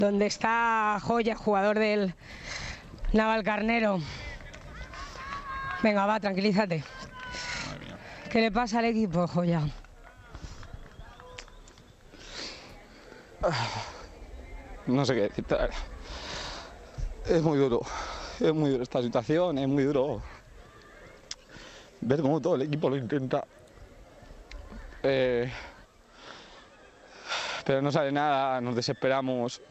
donde está Joya, jugador del Navalcarnero. Venga, va, tranquilízate. ¿Qué le pasa al equipo, Joya? No sé qué decirte, la verdad. Es muy duro esta situación, es muy duro ver cómo todo el equipo lo intenta. Pero no sale nada, nos desesperamos.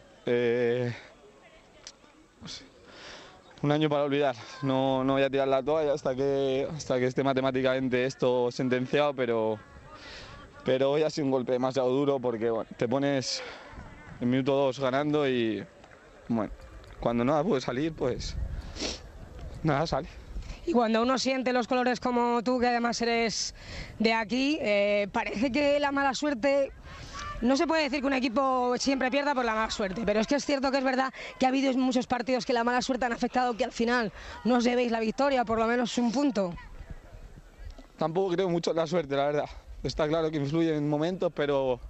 Un año para olvidar. No voy a tirar la toalla hasta que esté matemáticamente esto sentenciado, pero hoy ha sido un golpe demasiado duro porque bueno, te pones en minuto 2 ganando y bueno, cuando nada puede salir, pues nada sale. Y cuando uno siente los colores como tú, que además eres de aquí, parece que la mala suerte... No se puede decir que un equipo siempre pierda por la mala suerte, pero es que es cierto que es verdad que ha habido muchos partidos que la mala suerte han afectado, que al final no os llevéis la victoria, por lo menos un punto. Tampoco creo mucho en la suerte, la verdad. Está claro que influye en momentos, pero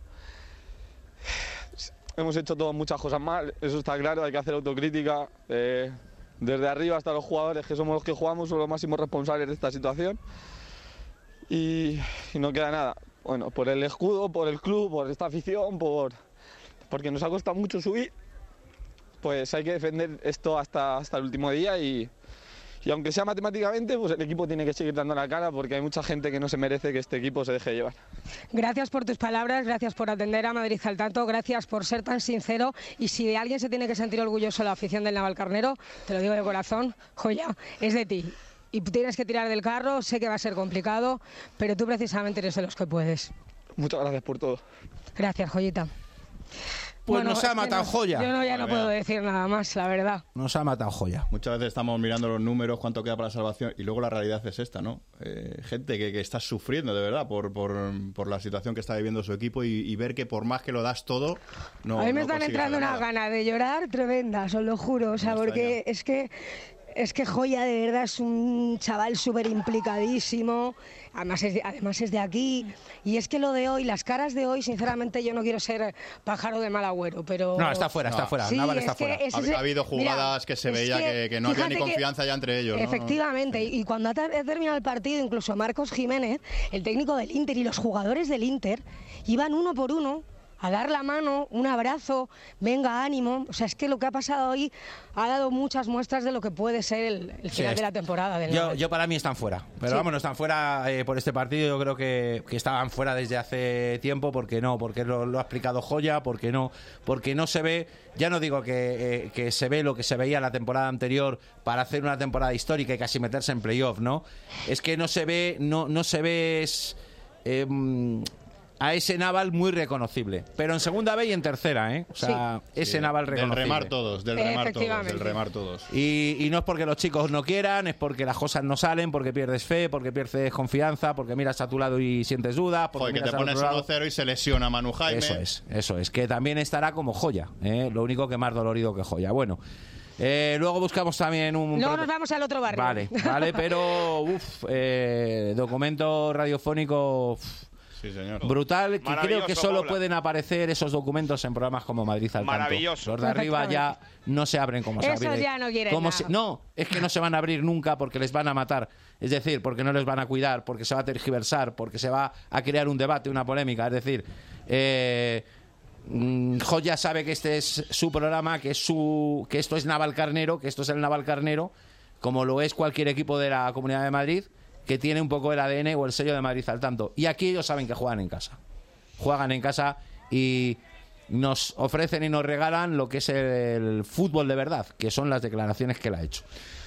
hemos hecho todas muchas cosas mal, eso está claro, hay que hacer autocrítica. Desde arriba hasta los jugadores, que somos los que jugamos, son los máximos responsables de esta situación. Y no queda nada. Bueno, por el escudo, por el club, por esta afición, porque nos ha costado mucho subir, pues hay que defender esto hasta el último día y aunque sea matemáticamente, pues el equipo tiene que seguir dando la cara porque hay mucha gente que no se merece que este equipo se deje llevar. Gracias por tus palabras, gracias por atender a Madrid al tanto, gracias por ser tan sincero y si de alguien se tiene que sentir orgulloso la afición del Navalcarnero, te lo digo de corazón, Joya, es de ti. Y tienes que tirar del carro, sé que va a ser complicado, pero tú precisamente eres de los que puedes. Muchas gracias por todo. Gracias, Joyita. Pues bueno, nos ha matado Joya. Yo no puedo decir nada más, la verdad. Nos ha matado Joya. Muchas veces estamos mirando los números, cuánto queda para la salvación, y luego la realidad es esta, ¿no? Gente que está sufriendo de verdad por la situación que está viviendo su equipo y ver que por más que lo das todo, no. A mí me no están entrando unas ganas de llorar tremendas, os lo juro, o sea, porque es que Joya de verdad es un chaval súper implicadísimo, además es de aquí, y es que lo de hoy, las caras de hoy, sinceramente yo no quiero ser pájaro de mal agüero, pero... No, está fuera, Sí, Naval está fuera. Ha habido jugadas que se veía que no había ni confianza ya entre ellos, ¿no? Efectivamente, y cuando ha terminado el partido, incluso Marcos Jiménez, el técnico del Inter y los jugadores del Inter, iban uno por uno a dar la mano, un abrazo, venga, ánimo. O sea, es que lo que ha pasado hoy ha dado muchas muestras de lo que puede ser el final de la temporada. Yo para mí están fuera. Pero vamos, no están fuera por este partido. Yo creo que estaban fuera desde hace tiempo. Porque lo ha explicado Joya, porque no se ve. Ya no digo que se ve lo que se veía la temporada anterior para hacer una temporada histórica y casi meterse en playoff, ¿no? Es que no se ve, a ese Naval muy reconocible, pero en segunda B y en tercera, ¿eh? O sea, ese Naval reconocible. Del remar todos. Y no es porque los chicos no quieran, es porque las cosas no salen, porque pierdes fe, porque pierdes confianza, porque miras a tu lado y sientes dudas. Joder, que te pones 1-0 y se lesiona Manu Jaime. Eso es, que también estará como Joya, ¿eh? Lo único que más dolorido que Joya. Bueno, luego buscamos también luego nos vamos al otro barrio. Vale, pero documento radiofónico... Sí, señor. Brutal, que creo que solo pueden aparecer esos documentos en programas como Madrid al tanto. Maravilloso. Los de arriba ya no se abren como se abren. Esos ya no quieren nada. No, es que no se van a abrir nunca porque les van a matar. Es decir, porque no les van a cuidar, porque se va a tergiversar, porque se va a crear un debate, una polémica. Es decir, Joya sabe que este es su programa, que esto es Navalcarnero, que esto es el Navalcarnero, como lo es cualquier equipo de la Comunidad de Madrid, que tiene un poco el ADN o el sello de Madrid al tanto. Y aquí ellos saben que juegan en casa. Juegan en casa y nos ofrecen y nos regalan lo que es el fútbol de verdad, que son las declaraciones que él ha hecho.